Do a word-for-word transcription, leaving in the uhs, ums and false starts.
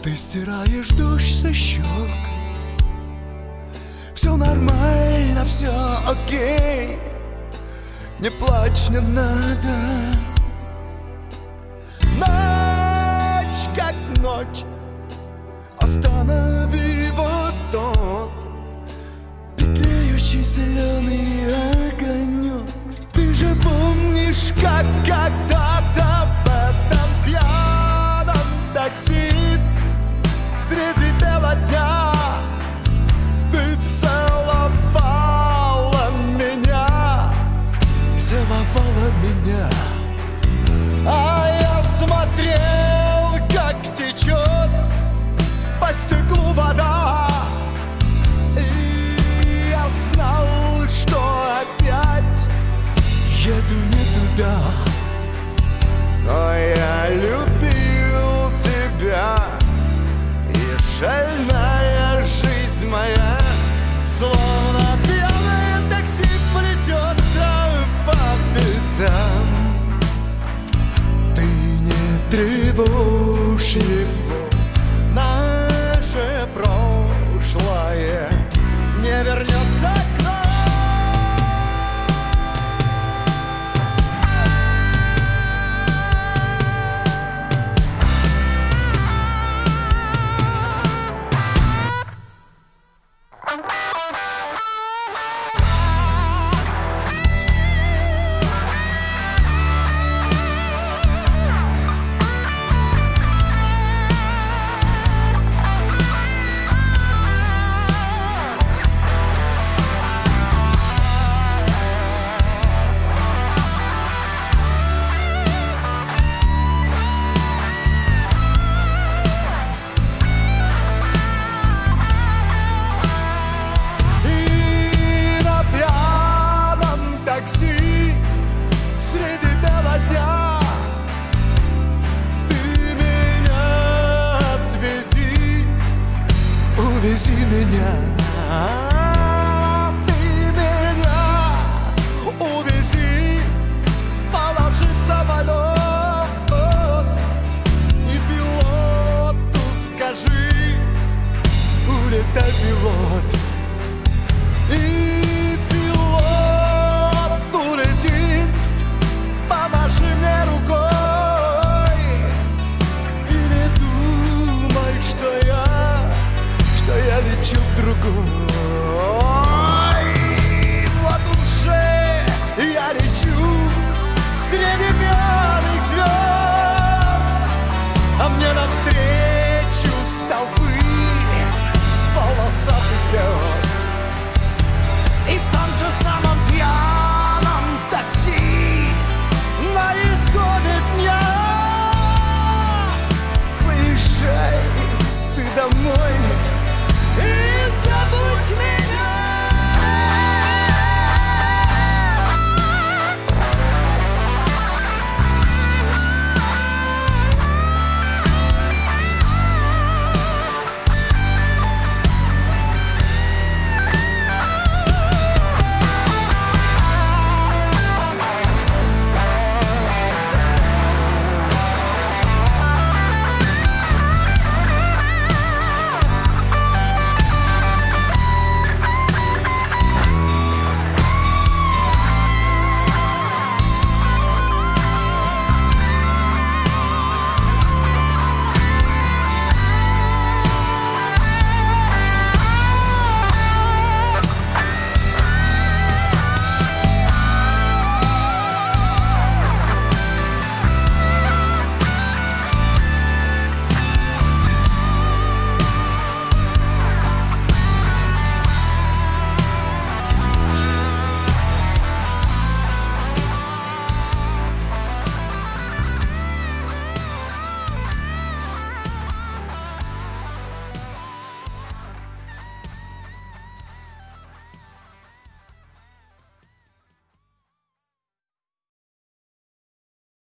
Ты стираешь дождь со щек. Все нормально, все окей. Не плачь, не надо. Ночь как ночь. Останови вот тот петлеющий зеленый огонек. Ты же помнишь, как когда-то в этом пьяном такси среди бела дня ты целовала меня, целовала меня. А я смотрел, как течет по стеклу вода, и я знал, что опять еду не туда. Но я любил тебя, и шальная жизнь моя словно пьяное такси плетется по пятам. Ты не тревожь его, наше прошлое не вернется к нам. Увези меня.